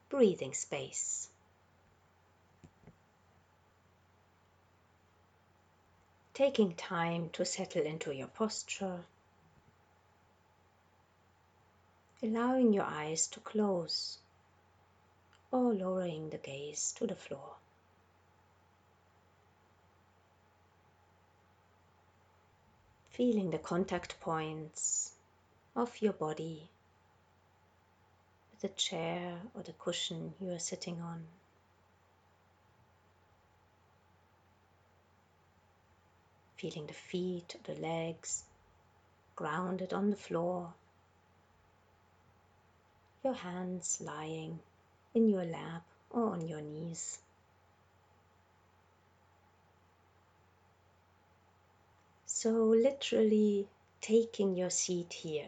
breathing space. Taking time to settle into your posture, allowing your eyes to close or lowering the gaze to the floor. Feeling the contact points of your body with the chair or the cushion you are sitting on. Feeling the feet or the legs grounded on the floor. Your hands lying in your lap or on your knees. So literally taking your seat here,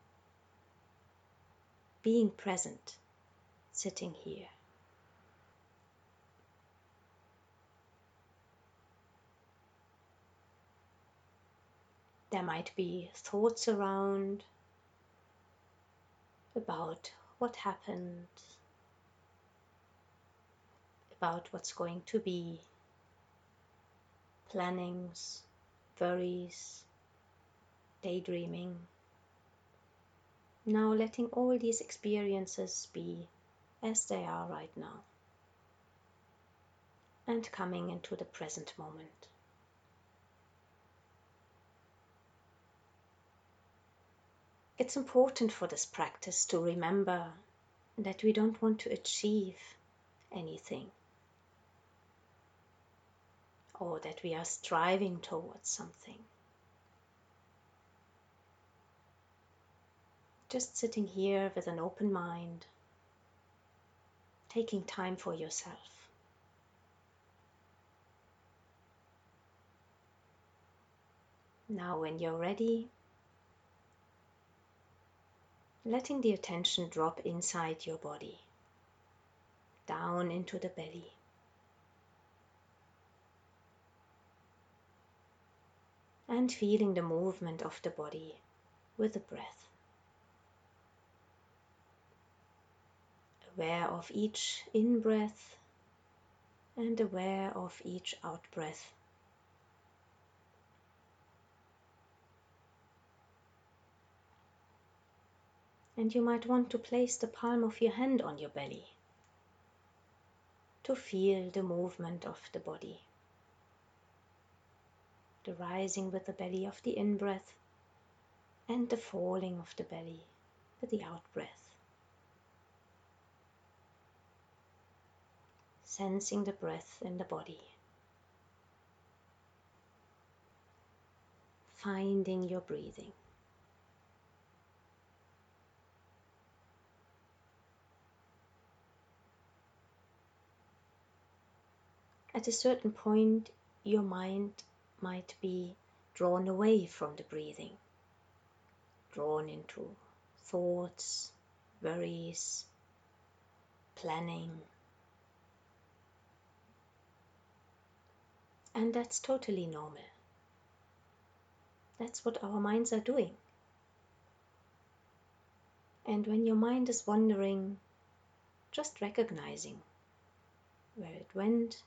being present, sitting here. There might be thoughts around about what happened, about what's going to be, plannings, worries, daydreaming. Now letting all these experiences be as they are right now and coming into the present moment. It's important for this practice to remember that we don't want to achieve anything or that we are striving towards something. Just sitting here with an open mind, taking time for yourself. Now when you're ready, letting the attention drop inside your body, down into the belly. And feeling the movement of the body with the breath. Aware of each in-breath and aware of each out-breath. And you might want to place the palm of your hand on your belly to feel the movement of the body. The rising with the belly of the in-breath and the falling of the belly with the out-breath. Sensing the breath in the body. Finding your breathing. At a certain point, your mind might be drawn away from the breathing, drawn into thoughts, worries, planning. And that's totally normal. That's what our minds are doing. And when your mind is wandering, just recognizing where it went,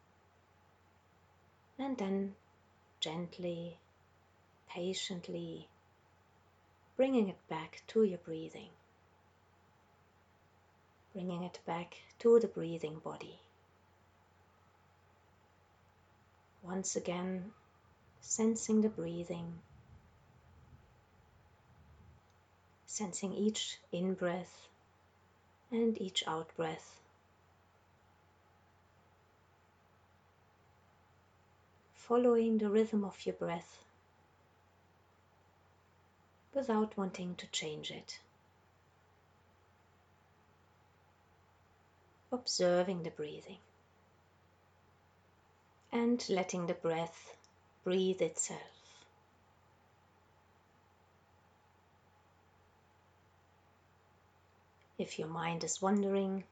and then gently, patiently bringing it back to your breathing, bringing it back to the breathing body. Once again, sensing the breathing, sensing each in-breath and each out-breath. Following the rhythm of your breath without wanting to change it. Observing the breathing and letting the breath breathe itself. If your mind is wandering,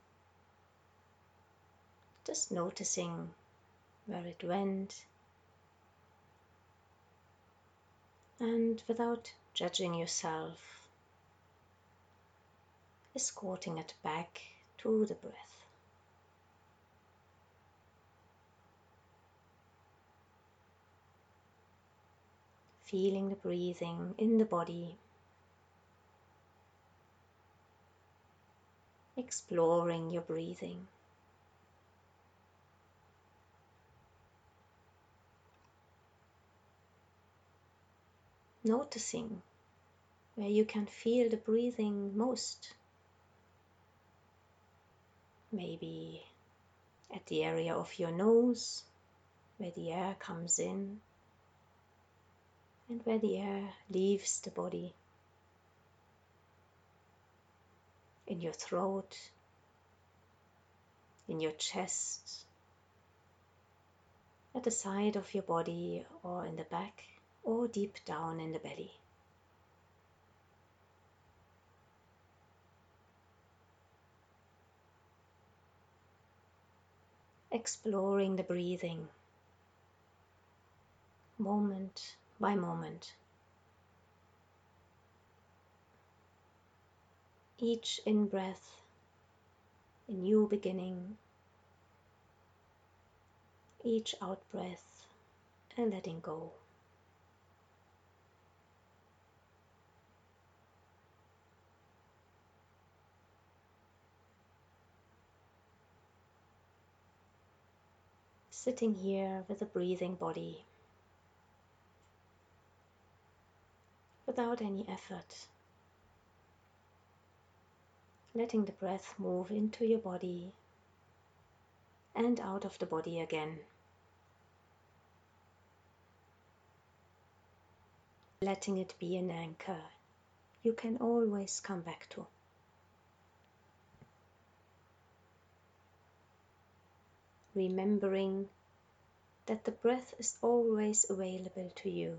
just noticing where it went, and without judging yourself, escorting it back to the breath. Feeling the breathing in the body, exploring your breathing. Noticing where you can feel the breathing most. Maybe at the area of your nose, where the air comes in and where the air leaves the body. In your throat, in your chest, at the side of your body or in the back or deep down in the belly. Exploring the breathing moment by moment. Each in-breath, a new beginning. Each out-breath, a letting go. Sitting here with a breathing body, without any effort. Letting the breath move into your body and out of the body again. Letting it be an anchor you can always come back to. Remembering that the breath is always available to you.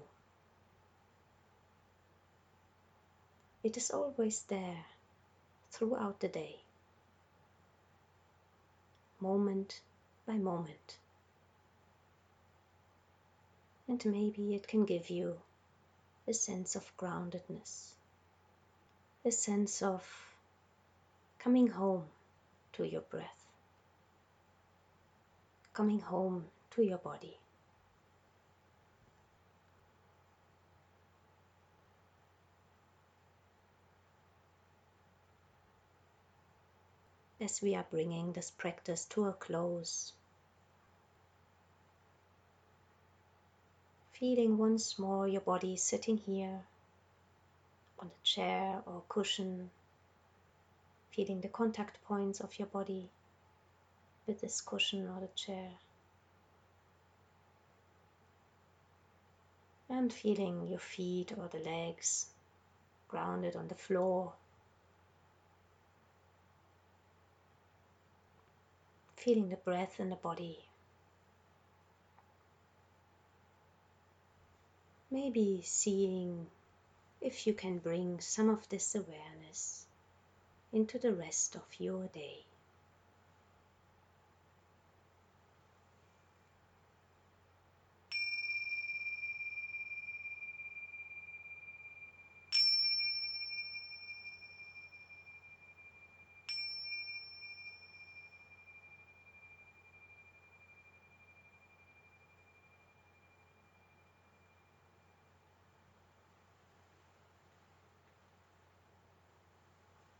It is always there throughout the day, moment by moment. And maybe it can give you a sense of groundedness, a sense of coming home to your breath, coming home to your body. As we are bringing this practice to a close, feeling once more your body sitting here on a chair or cushion, feeling the contact points of your body with this cushion or the chair, and feeling your feet or the legs grounded on the floor, feeling the breath in the body. Maybe seeing if you can bring some of this awareness into the rest of your day.